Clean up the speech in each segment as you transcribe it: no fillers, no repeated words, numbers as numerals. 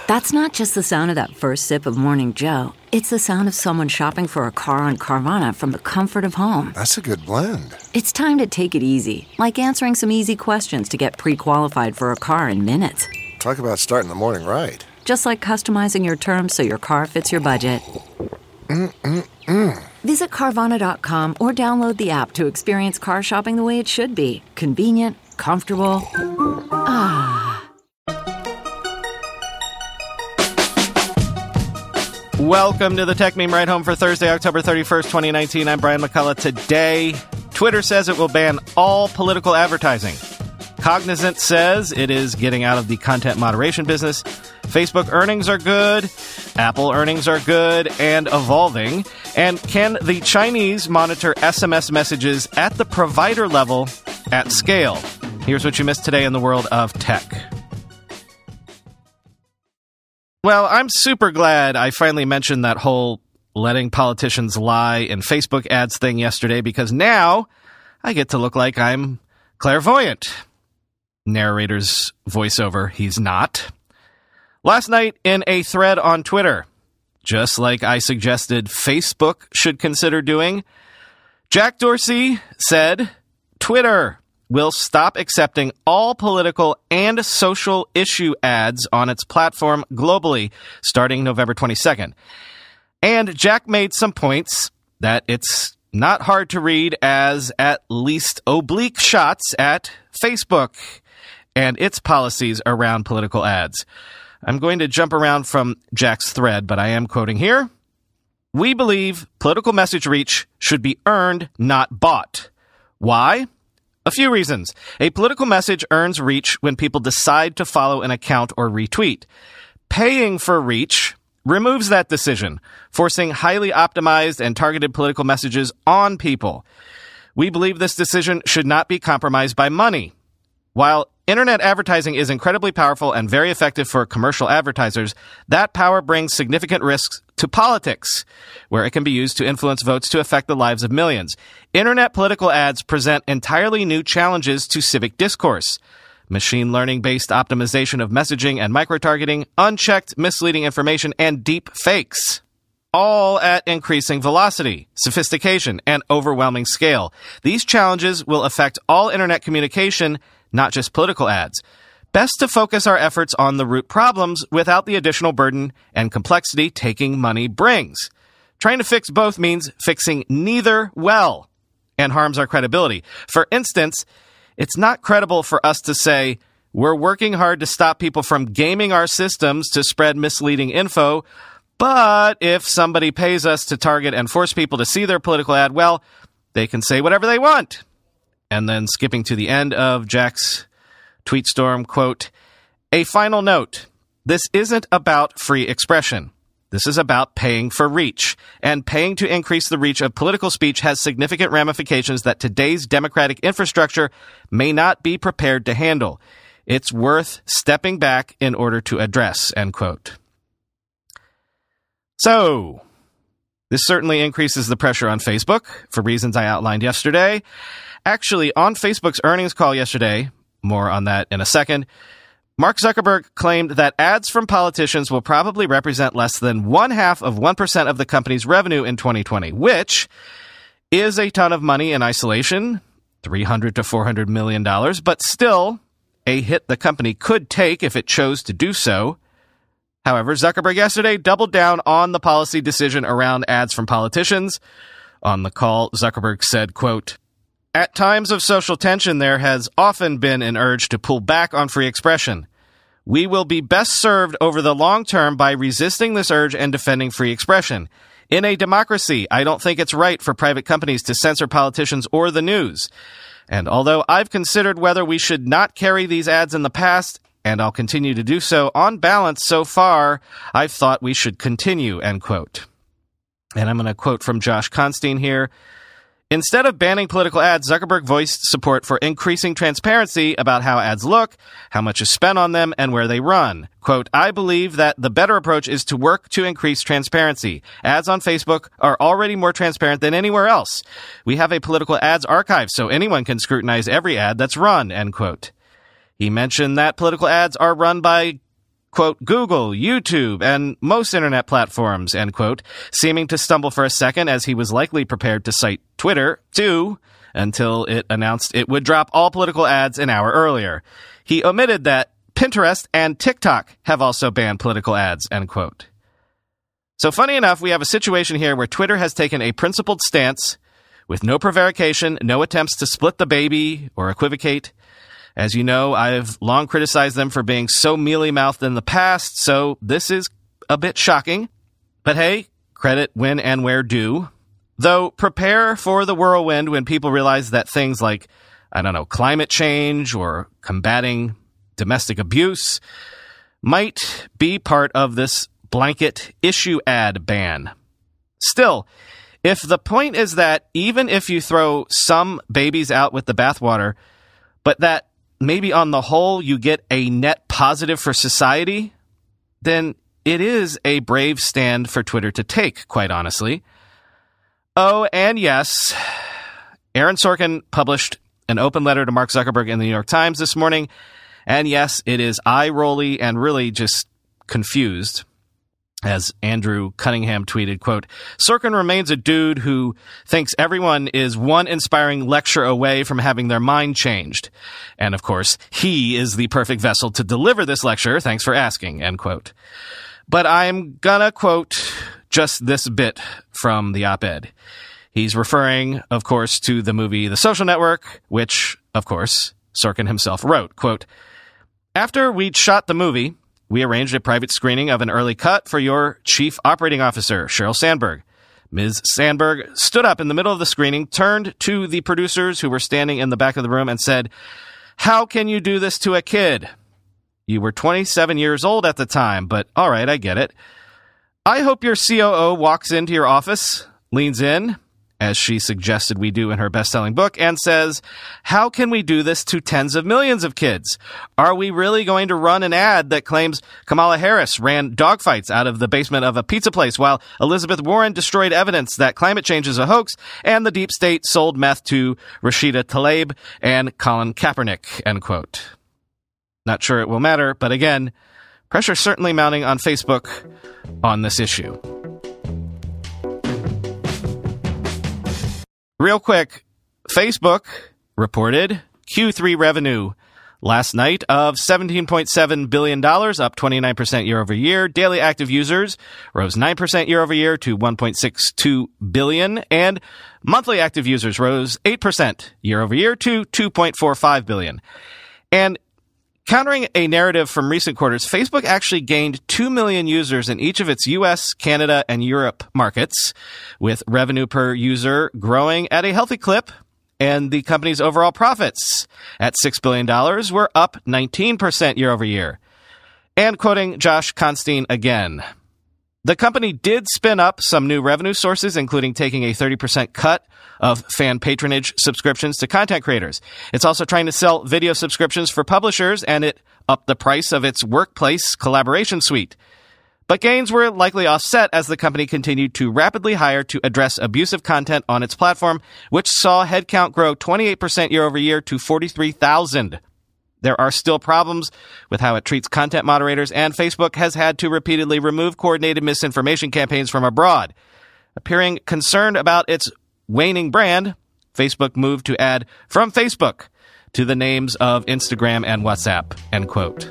That's not just the sound of that first sip of Morning Joe. It's the sound of someone shopping for a car on Carvana from the comfort of home. That's a good blend. It's time to take it easy, like answering some easy questions to get pre-qualified for a car in minutes. Talk about starting the morning right. Just like customizing your terms so your car fits your budget. Visit Carvana.com or download the app to experience car shopping the way it should be. Convenient, comfortable. Welcome to the Tech Meme Ride Home for Thursday, October 31st, 2019. I'm Brian McCullough. Today, Twitter says it will ban all political advertising. Cognizant says it is getting out of the content moderation business. Facebook earnings are good. Apple earnings are good and evolving. And can the Chinese monitor SMS messages at the provider level at scale? Here's what you missed today in the world of tech. Well, I'm super glad I finally mentioned that whole letting politicians lie in Facebook ads thing yesterday, because now I get to look like I'm clairvoyant. Narrator's voiceover, he's not. Last night in a thread on Twitter, just like I suggested Facebook should consider doing, Jack Dorsey said, Twitter will stop accepting all political and social issue ads on its platform globally starting November 22nd. And Jack made some points that it's not hard to read as at least oblique shots at Facebook and its policies around political ads. I'm going to jump around from Jack's thread, but I am quoting here. We believe political message reach should be earned, not bought. Why? A few reasons. A political message earns reach when people decide to follow an account or retweet. Paying for reach removes that decision, forcing highly optimized and targeted political messages on people. We believe this decision should not be compromised by money. While internet advertising is incredibly powerful and very effective for commercial advertisers, that power brings significant risks to politics, where it can be used to influence votes to affect the lives of millions. Internet political ads present entirely new challenges to civic discourse. Machine learning-based optimization of messaging and micro-targeting, unchecked misleading information, and deep fakes. All at increasing velocity, sophistication, and overwhelming scale. These challenges will affect all internet communication, not just political ads. Best to focus our efforts on the root problems without the additional burden and complexity taking money brings. Trying to fix both means fixing neither well and harms our credibility. For instance, it's not credible for us to say, we're working hard to stop people from gaming our systems to spread misleading info, but if somebody pays us to target and force people to see their political ad, well, they can say whatever they want. And then skipping to the end of Jack's tweet storm, quote, a final note. This isn't about free expression. This is about paying for reach. And paying to increase the reach of political speech has significant ramifications that today's democratic infrastructure may not be prepared to handle. It's worth stepping back in order to address, end quote. So, this certainly increases the pressure on Facebook for reasons I outlined yesterday. Actually, on Facebook's earnings call yesterday, more on that in a second, Mark Zuckerberg claimed that ads from politicians will probably represent less than 0.5% of the company's revenue in 2020, which is a ton of money in isolation, $300 to $400 million, but still a hit the company could take if it chose to do so. However, Zuckerberg yesterday doubled down on the policy decision around ads from politicians. On the call, Zuckerberg said, quote, at times of social tension, there has often been an urge to pull back on free expression. We will be best served over the long term by resisting this urge and defending free expression. In a democracy, I don't think it's right for private companies to censor politicians or the news. And although I've considered whether we should not carry these ads in the past, and I'll continue to do so, on balance so far, I've thought we should continue, end quote. And I'm going to quote from Josh Constein here. Instead of banning political ads, Zuckerberg voiced support for increasing transparency about how ads look, how much is spent on them, and where they run. Quote, I believe that the better approach is to work to increase transparency. Ads on Facebook are already more transparent than anywhere else. We have a political ads archive, so anyone can scrutinize every ad that's run, end quote. He mentioned that political ads are run by quote, Google, YouTube, and most internet platforms, end quote, seeming to stumble for a second as he was likely prepared to cite Twitter, too, until it announced it would drop all political ads an hour earlier. He omitted that Pinterest and TikTok have also banned political ads, end quote. So funny enough, we have a situation here where Twitter has taken a principled stance with no prevarication, no attempts to split the baby or equivocate. As you know, I've long criticized them for being so mealy-mouthed in the past, so this is a bit shocking. But hey, credit when and where due. Though prepare for the whirlwind when people realize that things like, climate change or combating domestic abuse might be part of this blanket issue ad ban. Still, if the point is that even if you throw some babies out with the bathwater, but that maybe on the whole you get a net positive for society, then it is a brave stand for Twitter to take, quite honestly. Oh, and yes, Aaron Sorkin published an open letter to Mark Zuckerberg in the New York Times this morning, and yes, it is eye-rolly and really just confused. As Andrew Cunningham tweeted, quote, Sorkin remains a dude who thinks everyone is one inspiring lecture away from having their mind changed. And of course, he is the perfect vessel to deliver this lecture. Thanks for asking, end quote. But I'm gonna quote just this bit from the op-ed. He's referring, of course, to the movie The Social Network, which, of course, Sorkin himself wrote, quote, After we'd shot the movie, we arranged a private screening of an early cut for your chief operating officer, Sheryl Sandberg. Ms. Sandberg stood up in the middle of the screening, turned to the producers who were standing in the back of the room and said, How can you do this to a kid? You were 27 years old at the time, but all right, I get it. I hope your COO walks into your office, leans in, as she suggested we do in her best-selling book, and says, how can we do this to tens of millions of kids? Are we really going to run an ad that claims Kamala Harris ran dogfights out of the basement of a pizza place while Elizabeth Warren destroyed evidence that climate change is a hoax and the deep state sold meth to Rashida Tlaib and Colin Kaepernick, end quote. Not sure it will matter, but again, pressure certainly mounting on Facebook on this issue. Real quick, Facebook reported Q3 revenue last night of $17.7 billion, up 29% year over year. Daily active users rose 9% year over year to 1.62 billion, and monthly active users rose 8% year over year to 2.45 billion. And countering a narrative from recent quarters, Facebook actually gained 2 million users in each of its US, Canada, and Europe markets, with revenue per user growing at a healthy clip, and the company's overall profits at $6 billion were up 19% year over year. And quoting Josh Constine again, the company did spin up some new revenue sources, including taking a 30% cut of fan patronage subscriptions to content creators. It's also trying to sell video subscriptions for publishers, and it upped the price of its workplace collaboration suite. But gains were likely offset as the company continued to rapidly hire to address abusive content on its platform, which saw headcount grow 28% year over year to 43,000. There are still problems with how it treats content moderators, and Facebook has had to repeatedly remove coordinated misinformation campaigns from abroad. Appearing concerned about its waning brand, Facebook moved to add "from Facebook" to the names of Instagram and WhatsApp, end quote.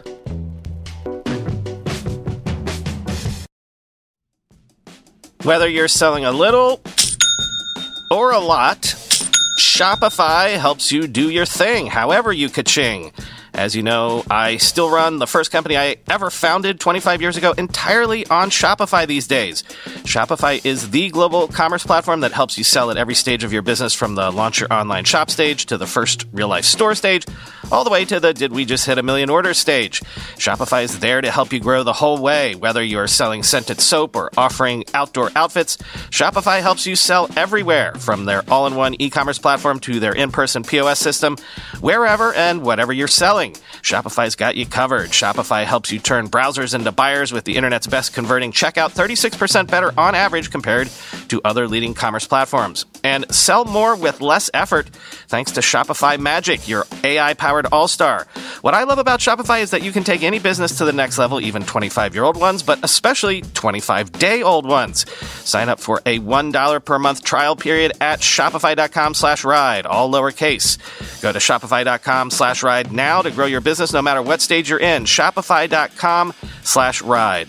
Whether you're selling a little or a lot, Shopify helps you do your thing, however you ka-ching. As you know, I still run the first company I ever founded 25 years ago entirely on Shopify these days. Shopify is the global commerce platform that helps you sell at every stage of your business, from the launch your online shop stage to the first real-life store stage, all the way to the did we just hit a million orders stage. Shopify is there to help you grow the whole way. Whether you're selling scented soap or offering outdoor outfits, Shopify helps you sell everywhere, from their all-in-one e-commerce platform to their in-person POS system, wherever and whatever you're selling. Shopify's got you covered. Shopify helps you turn browsers into buyers with the internet's best converting checkout, 36% better on average compared to other leading commerce platforms. And sell more with less effort thanks to Shopify Magic, your AI-powered all-star. What I love about Shopify is that you can take any business to the next level, even 25-year-old ones, but especially 25-day-old ones. Sign up for a $1 per month trial period at shopify.com/ride, all lowercase. Go to shopify.com/ride now to grow your business no matter what stage you're in. Shopify.com/ride.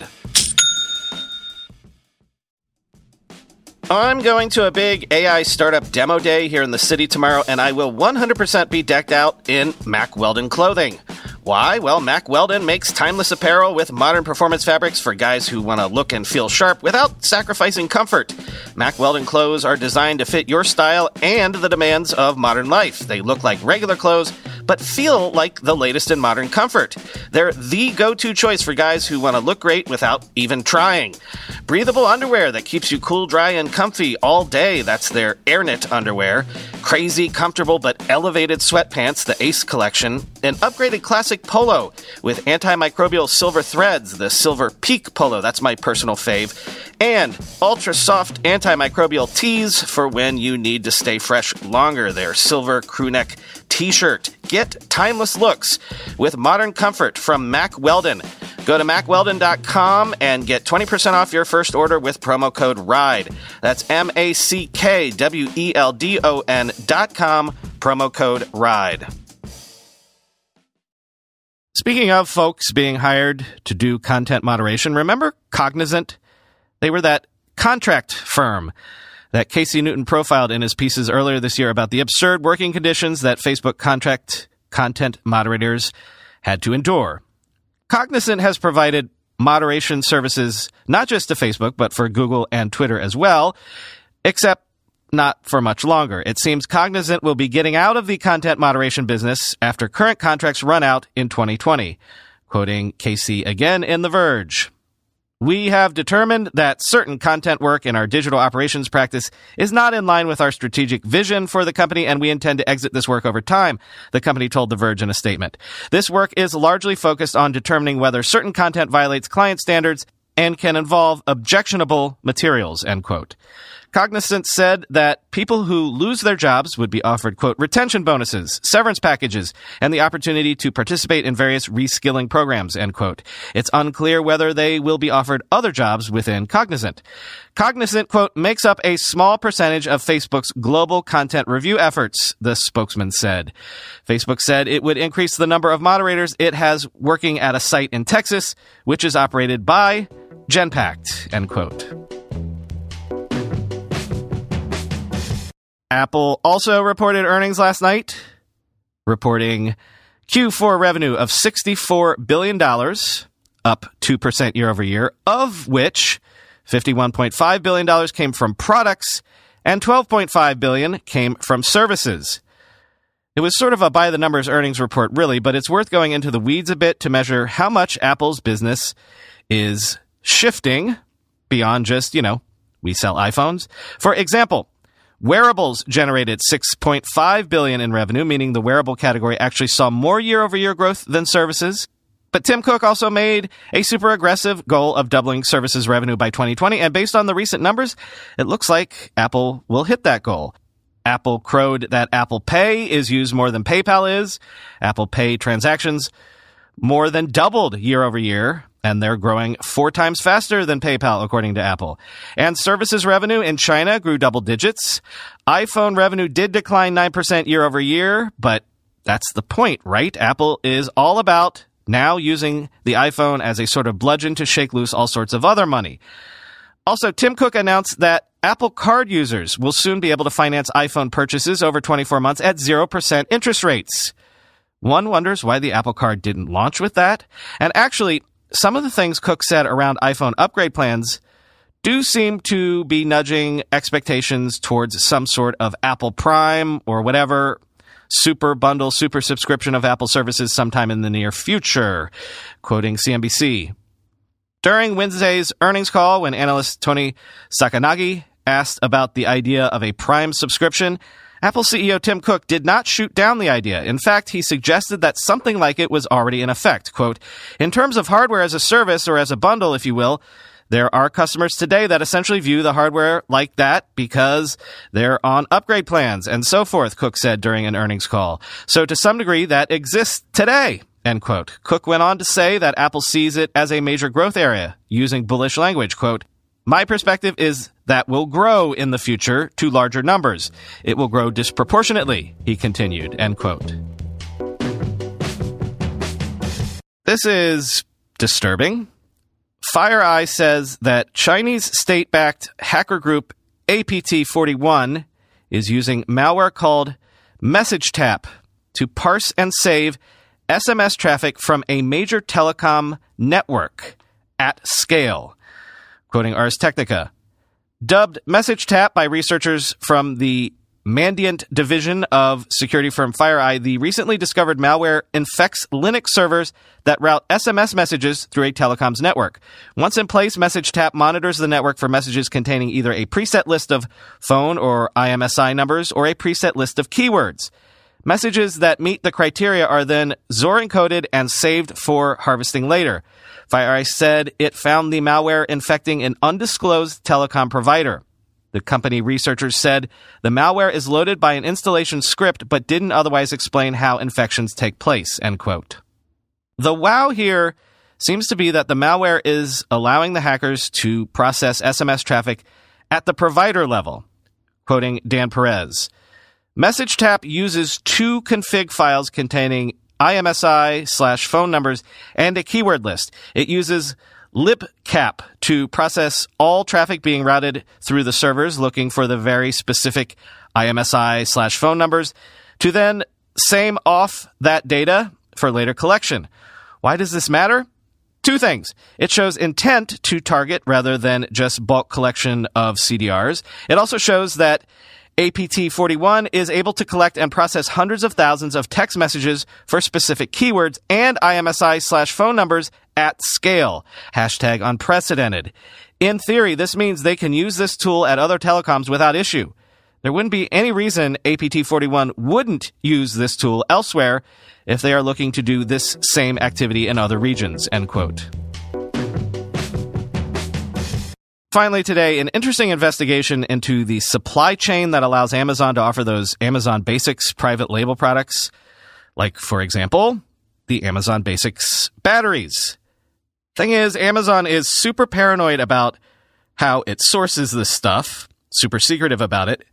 I'm going to a big AI startup demo day here in the city tomorrow, and I will 100% be decked out in Mack Weldon clothing. Why? Well, Mack Weldon makes timeless apparel with modern performance fabrics for guys who want to look and feel sharp without sacrificing comfort. Mack Weldon clothes are designed to fit your style and the demands of modern life. They look like regular clothes, but feel like the latest in modern comfort. They're the go-to choice for guys who want to look great without even trying. Breathable underwear that keeps you cool, dry, and comfy all day. That's their AirKnit underwear. Crazy, comfortable, but elevated sweatpants, the Ace collection. An upgraded classic polo with antimicrobial silver threads, the Silver Peak polo. That's my personal fave. And ultra-soft antimicrobial tees for when you need to stay fresh longer. Their silver crewneck t-shirt. Get timeless looks with modern comfort from Mack Weldon. Go to MackWeldon.com and get 20% off your first order with promo code RIDE. That's MackWeldon.com, promo code RIDE. Speaking of folks being hired to do content moderation, remember Cognizant? They were that contract firm that Casey Newton profiled in his pieces earlier this year about the absurd working conditions that Facebook contract content moderators had to endure. Cognizant has provided moderation services not just to Facebook, but for Google and Twitter as well, except not for much longer. It seems Cognizant will be getting out of the content moderation business after current contracts run out in 2020. Quoting Casey again in The Verge. We have determined that certain content work in our digital operations practice is not in line with our strategic vision for the company, and we intend to exit this work over time, the company told The Verge in a statement. This work is largely focused on determining whether certain content violates client standards and can involve objectionable materials, end quote. Cognizant said that people who lose their jobs would be offered, quote, retention bonuses, severance packages, and the opportunity to participate in various reskilling programs, end quote. It's unclear whether they will be offered other jobs within Cognizant. Cognizant, quote, makes up a small percentage of Facebook's global content review efforts, the spokesman said. Facebook said it would increase the number of moderators it has working at a site in Texas, which is operated by Genpact, end quote. Apple also reported earnings last night, reporting Q4 revenue of $64 billion, up 2% year over year, of which $51.5 billion came from products and $12.5 billion came from services. It was sort of a by-the-numbers earnings report, really, but it's worth going into the weeds a bit to measure how much Apple's business is shifting beyond just, we sell iPhones. For example, wearables generated $6.5 billion in revenue, meaning the wearable category actually saw more year-over-year growth than services. But Tim Cook also made a super aggressive goal of doubling services revenue by 2020, and based on the recent numbers, it looks like Apple will hit that goal. Apple crowed that Apple Pay is used more than PayPal is. Apple Pay transactions more than doubled year over year, and they're growing 4 times faster than PayPal, according to Apple. And services revenue in China grew double digits. iPhone revenue did decline 9% year over year, but that's the point, right? Apple is all about now using the iPhone as a sort of bludgeon to shake loose all sorts of other money. Also, Tim Cook announced that Apple Card users will soon be able to finance iPhone purchases over 24 months at 0% interest rates. One wonders why the Apple Card didn't launch with that. And actually, some of the things Cook said around iPhone upgrade plans do seem to be nudging expectations towards some sort of Apple Prime or whatever super bundle, super subscription of Apple services sometime in the near future, quoting CNBC. During Wednesday's earnings call, when analyst Tony Sacconaghi asked about the idea of a Prime subscription, Apple CEO Tim Cook did not shoot down the idea. In fact, he suggested that something like it was already in effect. Quote, in terms of hardware as a service or as a bundle, if you will, There are customers today that essentially view the hardware like that because they're on upgrade plans and so forth, Cook said during an earnings call. So to some degree, that exists today, end quote. Cook went on to say that Apple sees it as a major growth area, using bullish language, quote, "My perspective is that will grow in the future to larger numbers. It will grow disproportionately," he continued, end quote. This is disturbing. FireEye says that Chinese state-backed hacker group APT41 is using malware called MessageTap to parse and save SMS traffic from a major telecom network at scale. Quoting Ars Technica, dubbed MessageTap by researchers from the Mandiant division of security firm FireEye, the recently discovered malware infects Linux servers that route SMS messages through a telecom's network. Once in place, MessageTap monitors the network for messages containing either a preset list of phone or IMSI numbers or a preset list of keywords. Messages that meet the criteria are then XOR encoded and saved for harvesting later. FireEye said it found the malware infecting an undisclosed telecom provider. The company researchers said the malware is loaded by an installation script but didn't otherwise explain how infections take place, end quote. The wow here seems to be that the malware is allowing the hackers to process SMS traffic at the provider level. Quoting Dan Perez, MessageTap uses 2 config files containing IMSI/phone numbers and a keyword list. It uses libcap to process all traffic being routed through the servers looking for the very specific IMSI/phone numbers to then same off that data for later collection. Why does this matter? 2 things. It shows intent to target rather than just bulk collection of CDRs. It also shows that APT41 is able to collect and process hundreds of thousands of text messages for specific keywords and IMSI/phone numbers at scale. Hashtag unprecedented. In theory, this means they can use this tool at other telecoms without issue. There wouldn't be any reason APT41 wouldn't use this tool elsewhere if they are looking to do this same activity in other regions, end quote. Finally today, an interesting investigation into the supply chain that allows Amazon to offer those Amazon Basics private label products, like, for example, the Amazon Basics batteries. Thing is, Amazon is super paranoid about how it sources this stuff, super secretive about it,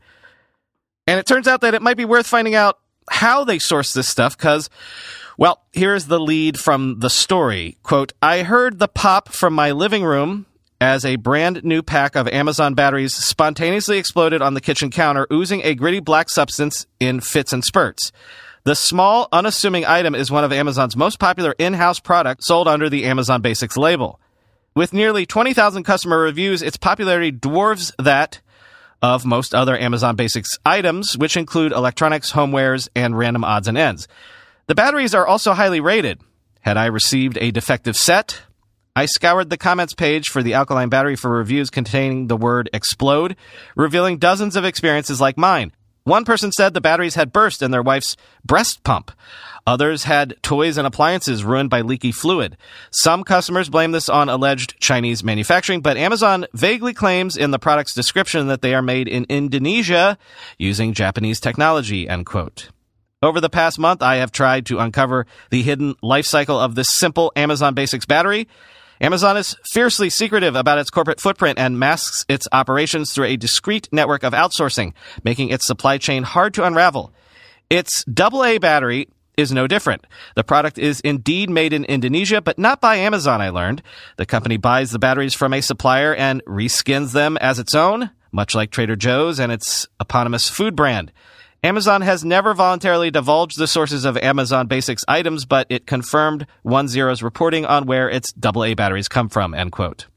and it turns out that it might be worth finding out how they source this stuff, because, well, here's the lead from the story. Quote, "I heard the pop from my living room as a brand new pack of Amazon batteries spontaneously exploded on the kitchen counter, oozing a gritty black substance in fits and spurts. The small, unassuming item is one of Amazon's most popular in-house products sold under the Amazon Basics label. With nearly 20,000 customer reviews, its popularity dwarfs that of most other Amazon Basics items, which include electronics, homewares, and random odds and ends. The batteries are also highly rated. Had I received a defective set? I scoured the comments page for the alkaline battery for reviews containing the word explode, revealing dozens of experiences like mine. One person said the batteries had burst in their wife's breast pump. Others had toys and appliances ruined by leaky fluid. Some customers blame this on alleged Chinese manufacturing, but Amazon vaguely claims in the product's description that they are made in Indonesia using Japanese technology, end quote. Over the past month, I have tried to uncover the hidden life cycle of this simple Amazon Basics battery. Amazon is fiercely secretive about its corporate footprint and masks its operations through a discrete network of outsourcing, making its supply chain hard to unravel. Its AA battery is no different. The product is indeed made in Indonesia, but not by Amazon, I learned. The company buys the batteries from a supplier and reskins them as its own, much like Trader Joe's and its eponymous food brand. Amazon has never voluntarily divulged the sources of Amazon Basics items, but it confirmed 10's reporting on where its AA batteries come from, end quote.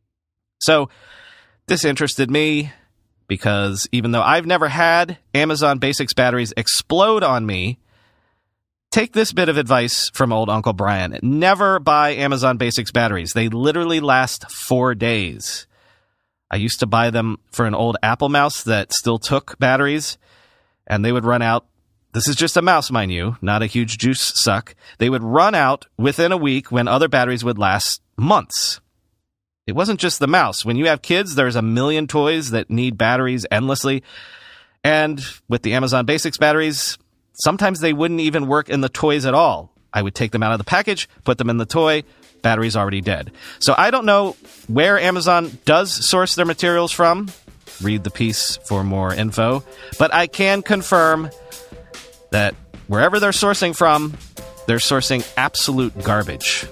So, this interested me because even though I've never had Amazon Basics batteries explode on me, take this bit of advice from old Uncle Brian. Never buy Amazon Basics batteries. They literally last 4 days. I used to buy them for an old Apple mouse that still took batteries, and they would run out. This is just a mouse, mind you, not a huge juice suck. They would run out within a week when other batteries would last months. It wasn't just the mouse. When you have kids, there's a million toys that need batteries endlessly. And with the Amazon Basics batteries, sometimes they wouldn't even work in the toys at all. I would take them out of the package, put them in the toy, battery's already dead. So I don't know where Amazon does source their materials from. Read the piece for more info. But I can confirm that wherever they're sourcing from, they're sourcing absolute garbage.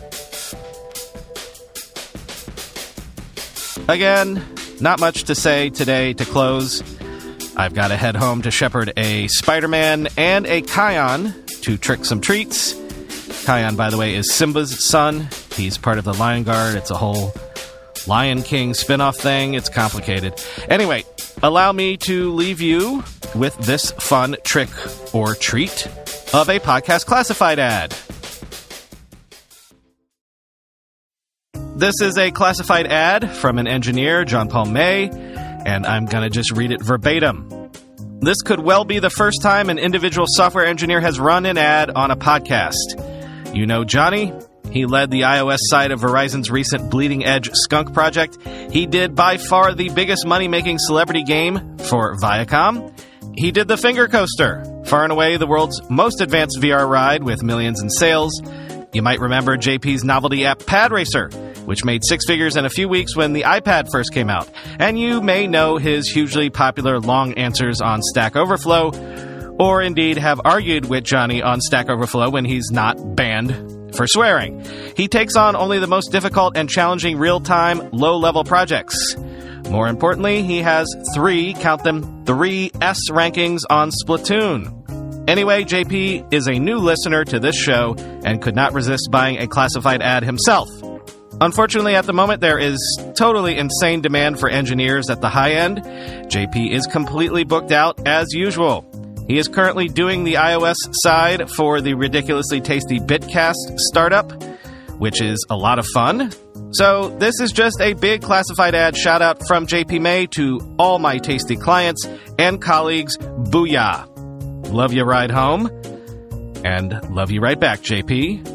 Again, not much to say today to close. I've got to head home to shepherd a Spider-Man and a Kion to trick some treats. Kion, by the way, is Simba's son. He's part of the Lion Guard. It's a whole Lion King spin-off thing. It's complicated. Anyway, allow me to leave you with this fun trick or treat of a podcast classified ad. This is a classified ad from an engineer, John Paul May, and I'm going to just read it verbatim. This could well be the first time an individual software engineer has run an ad on a podcast. You know Johnny? He led the iOS side of Verizon's recent Bleeding Edge Skunk project. He did by far the biggest money-making celebrity game for Viacom. He did the Finger Coaster, far and away the world's most advanced VR ride with millions in sales. You might remember JP's novelty app Pad Racer, which made six figures in a few weeks when the iPad first came out. And you may know his hugely popular long answers on Stack Overflow, or indeed have argued with Johnny on Stack Overflow when he's not banned for swearing. He takes on only the most difficult and challenging real-time, low-level projects. More importantly, he has three S rankings on Splatoon. Anyway, JP is a new listener to this show and could not resist buying a classified ad himself. Unfortunately, at the moment, there is totally insane demand for engineers at the high end. JP is completely booked out as usual. He is currently doing the iOS side for the ridiculously tasty Bitcast startup, which is a lot of fun. So this is just a big classified ad shout out from JP May to all my tasty clients and colleagues. Booyah! Love you ride home, and love you right back, JP.